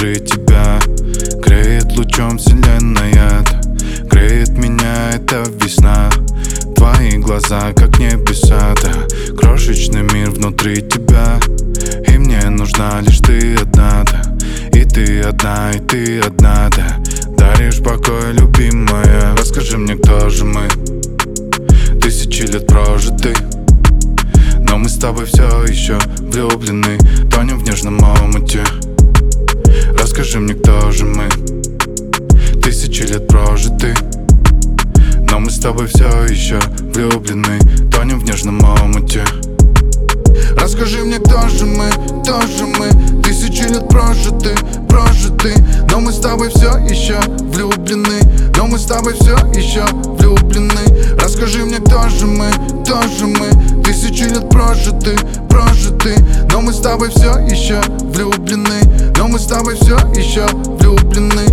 внутри тебя. Греет лучом вселенная, греет меня эта весна. Твои глаза, как небеса, да. Крошечный мир внутри тебя, и мне нужна лишь ты одна, да. И ты одна, да. Даришь покой, любимая. Расскажи мне, кто же мы? Тысячи лет прожиты, но мы с тобой все еще влюблены, тонем в нежном омуте. Расскажи мне, кто же мы? Тысячи лет прожиты, но мы с тобой все еще влюблены, тонем в нежном омуте. Расскажи мне, кто же мы, кто же мы? Тысячи лет прожиты, но мы с тобой все еще влюблены, но мы с тобой все еще влюблены. Расскажи мне, кто же мы, кто же мы? Тысячи лет прожиты, но мы с тобой все еще влюблены, но мы с тобой все еще влюблены.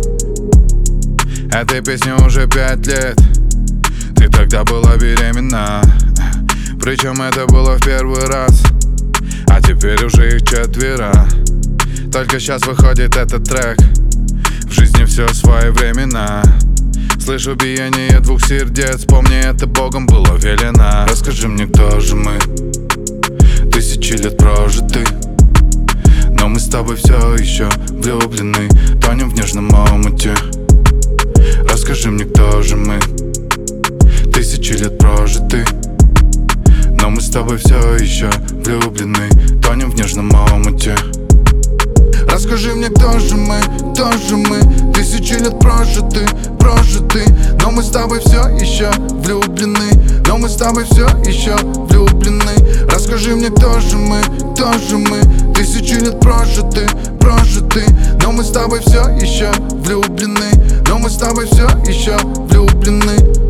Этой песне уже 5 лет, ты тогда была беременна, причем это было в первый раз, а теперь уже их 4. Только сейчас выходит этот трек, в жизни все своевременно. Слышу биение двух сердец, помни, это Богом было велено. Расскажи мне, кто же мы? Тысячи лет прожиты, но мы с тобой все еще влюблены, тонем в нежном омуте. Расскажи мне, кто же мы? Тысячи лет прожиты, но мы с тобой все еще влюблены, тонем в нежном омуте. Расскажи мне, кто же мы, кто же мы? Тысячи лет прожиты, но мы с тобой все еще влюблены, но мы с тобой все еще влюблены. Расскажи мне, кто же мы, кто же мы? Тысячи лет прожиты, но мы с тобой все еще влюблены, но мы с тобой все еще влюблены.